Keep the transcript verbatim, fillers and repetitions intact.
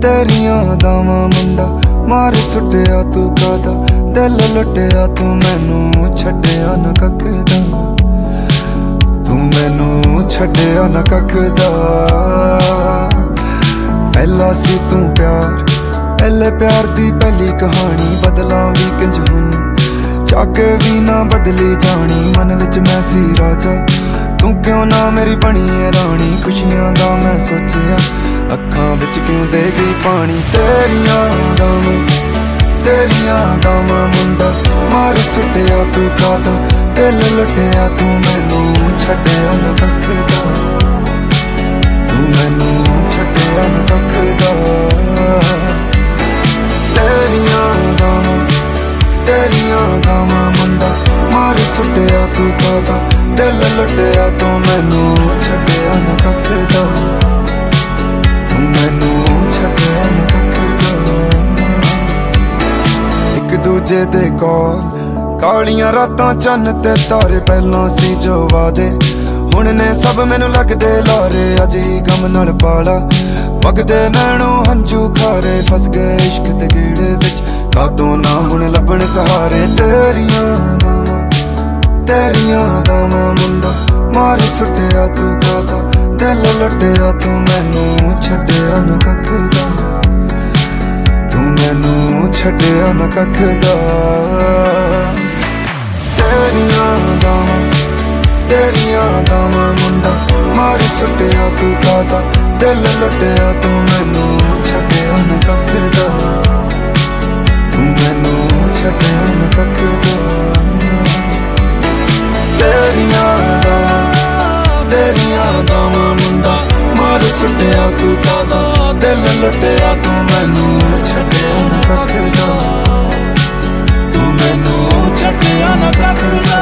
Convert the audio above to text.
तेरियां दावां मुंडा मार सुटिया तू कादा, दिल लुटिया तू मैनू छड्डिया ना कख दा, तू मैनू छड्डिया ना कख दा। पहला सी तू प्यार, पहले प्यार दी पहली कहानी, बदला भी किंज हुन जाके भी ना बदली जानी। मन विच मैं सी राजा, तू क्यों ना मेरी बनी है रानी। खुशियां दा मैं सोचिया, अखां विच क्यों दे गई पानी। तेरियां दावां तेरियां दावां मुंडा मार सुटिया तू कादा, दिल लुटिया तू मैनू छड्डिया ना कख दा, तू मैनू छड्डिया ना कख दा। तेरियां दावां तेरियां दावां मुंडा मार सुटिया तू कादा, दिल लुटिया तू मैनू छड्डिया ना कख दा, तू मैनू छड्डिया ना कख दा। एक दूजे दे कोल कालियां रातां चन्न ते तारे, पहलों सी जो वादे हुण ने सब मैनू लगदे लारे। अज ही गम नाल पाला वगदे नैणों हंझू खारे, फस गए इश्क दे गेड़े विच कादों ना हुण लभण सहारे। तेरियां दावां तेरियां दावां मुंडा मार सुटिया तू कादा, दिल लुटिया तू मैनू छड्डिया ना कख दा, तू मैनू छड्डिया ना कख दा। तेरियां दावां तेरियां दावां मुंडा मार सुटिया तू कादा, दिल लुटिया तू मैनू छड्डिया ना कख दा, तू मैनू छड्डिया ना कख दा। तेरियां दावां तेरियां दावां मुंडा मार सुटिया तू कादा, दिल लुटिया तू मैनू छड्डिया ना कख दा, तू मैनू छड्डिया ना कख दा।